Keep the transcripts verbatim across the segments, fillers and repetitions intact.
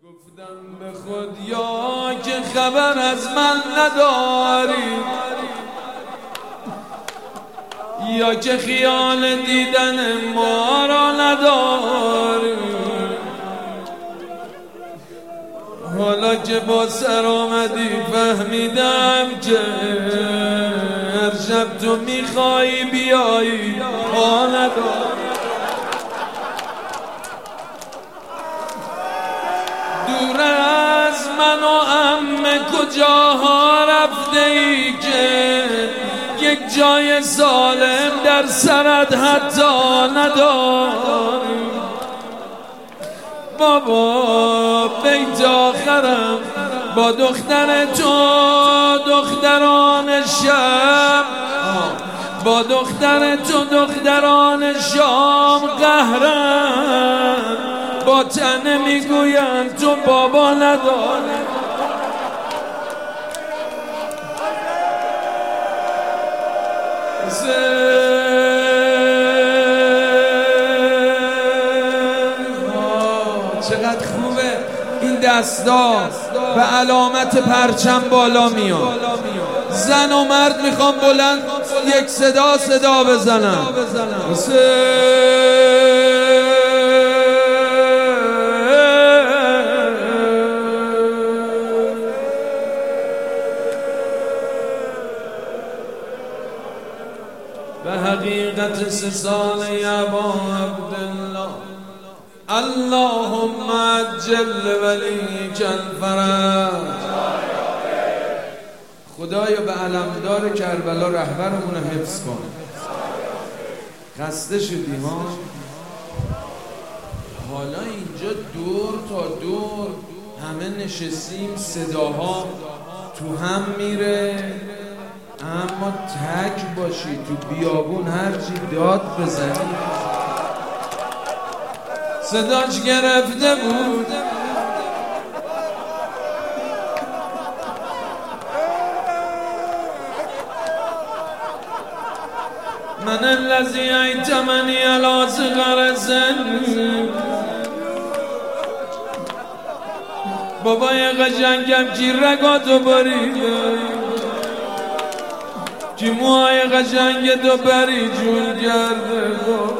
گفتم به خود یا که خبر از من نداری، یا که خیال دیدن ما را نداری. حالا که با سر آمدی فهمیدم که هر شب تو میخوایی بیایی پا نداری. دور از من و عمه کجاها رفته ای که یک جای سالم در سرت حتی نداری. بابا بیت آخرم با دختر تو دختران شب، با دختر تو دختران شام قهرن، با تنه میگویند تو بابا نداری. چقدر خوبه این دستا به علامت پرچم بالا میاد. زن و مرد میخوام بلند یک صدا صدا بزنن. به حقیقت سه سال ابا عبدالله، اللهم عجل ولیک الفرج. خدایا به علمدار کربلا رهبرمون رو حفظ کن. خسته شدی ها؟ حالا اینجا دور تا دور همه نشستیم، صداها تو هم میره، اما تک باشی تو بیابون هرچی داد بزنی صداش گرفته بود. من الذی ایتمنی علی صغر سن. بابای قشنگم کی رگاتو بریده، کی موهای قشنگ تو بری جون کرده.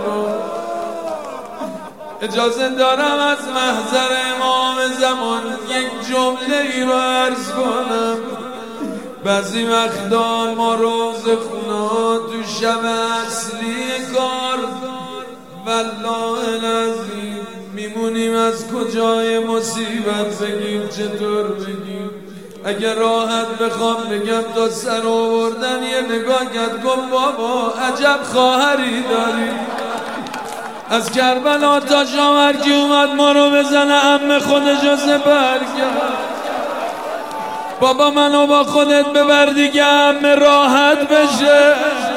اجازه دارم از محضر امام زمان یک جمله ای رو عرض کنم. بعضی وقتا ما روز خونا تو شب اصلی کار والله العظیم میمونیم از کجای مصیبت بگیم چطور بگیم. اگر راحت بخوام بگم تا سر آوردن یه نگاه کرد گفت بابا عجب خواهری داری. از کربلا تا شاورکی اومد ما رو بزنه، عمه خودش رو سپر کرد. بابا منو با خودت ببر دیگه عمه راحت بشه.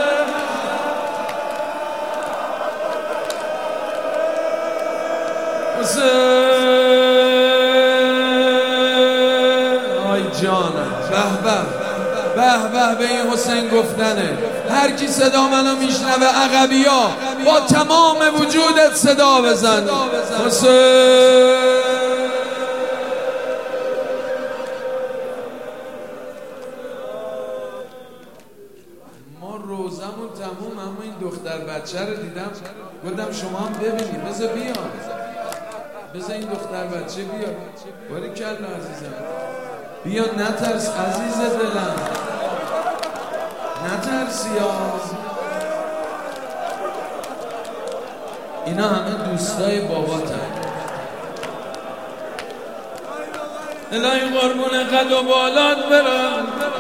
آی جانم، به به به به به این حسین گفتنه. هر کی صدا منو میشنوه عقبیا با تمام وجودت صدا بزن. حسین ما روزمون تموم، اما این دختر بچه رو دیدم گفتم شما هم ببینید، بذار بیان، بذار این دختر بچه بیاد. باری کلا عزیزم بیا، نترس عزیز دلم، نترسی ها. اینا همه دوستای باباتن. الهی قربون قد و بالات برم،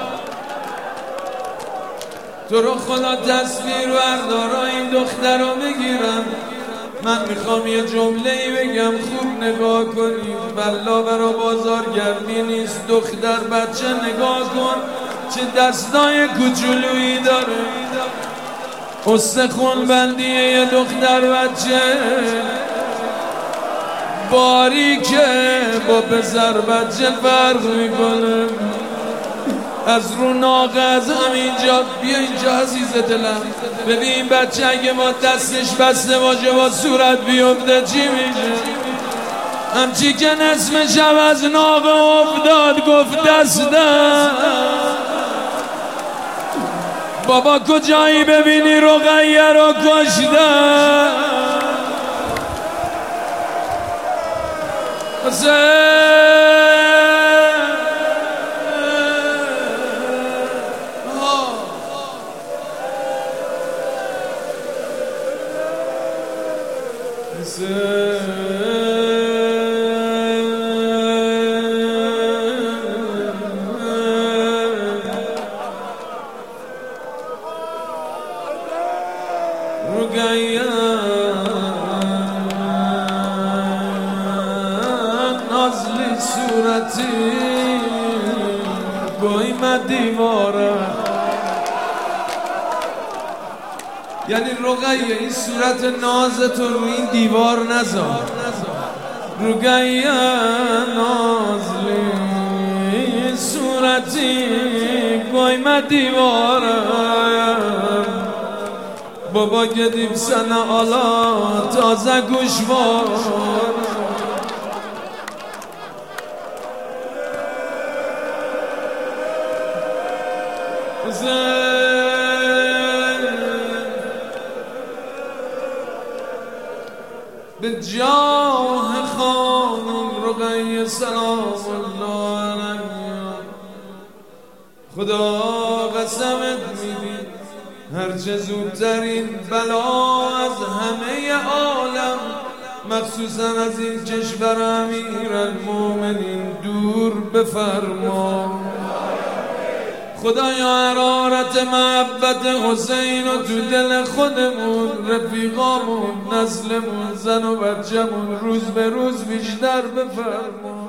تو رو خدا تصویر بردارا این دختر رو بگیرم. من میخوام یه جمله ای بگم خوب نگاه کنید. والله برا بازار گرمی نیست، دختر بچه نگاه کن چه دستای کوچولویی داره. استخون بندیه یه دختر بچه باریکه با پسر بچه فرق میکنه. از رو ناقه از همینجا بیا اینجا عزیز دلم. ببین بچه اگه با دستش بسته باشه با صورت بیفته چی میشه؟ همچی که نسم شب از ناقه افتاد گفت دستم بابا کجایی ببینی رقیه رو کشتم نازلی صورتی بایمه دیواره یعنی رقیه این صورت ناز تو رو این دیوار نذار رقیه نازلی صورتی بایمه دیواره بابا گدیم سنه آلا تازه گوشوار به جاه خانم رقیه سلام الله علیها خدا قسمت میدی هرچه زودترین بلا از همه عالم مخصوصا از این کشور امیرالمومنین دور بفرما خدایا حرارت محبت حسین و تو دل خودمون رفیقامون نسلمون زن و بچه‌مون روز به روز بیشتر بفرما